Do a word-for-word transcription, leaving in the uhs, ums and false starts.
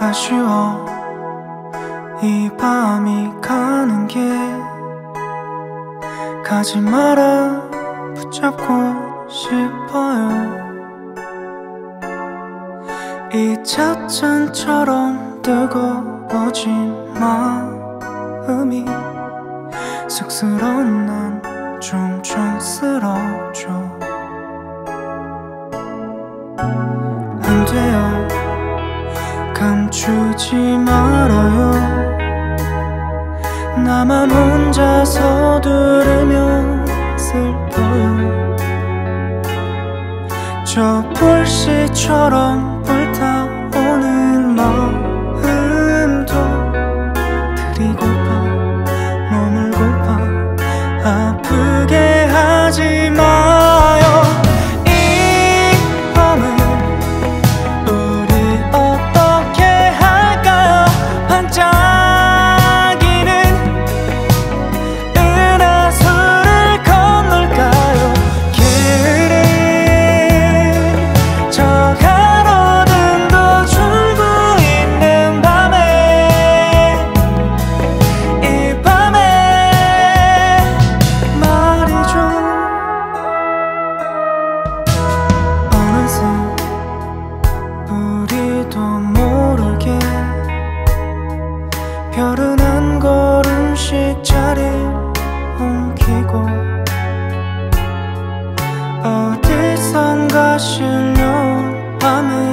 아쉬워 이 밤이 가는 게. 가지 마라 붙잡고 싶어요. 이 찻잔처럼 뜨거워진 마음이 쑥스러운 난 좀 촌스럽죠. 안 돼요 감추지 말아요. 나만 혼자서 들으면 슬퍼요. 저 불씨처럼 불타오는 마음도 드리고파 머물고파 아프게 하지 마요. 이 밤을 우리 어떻게 할까요? 반짝이는 은하수를 건널까요? 게으른 저 가로등도 줄고 있는 밤에 이 밤에 말이죠. 어느새 우리도 모르게 별은 한 걸음씩 자리를 옮기고 어디선가 실려온 밤에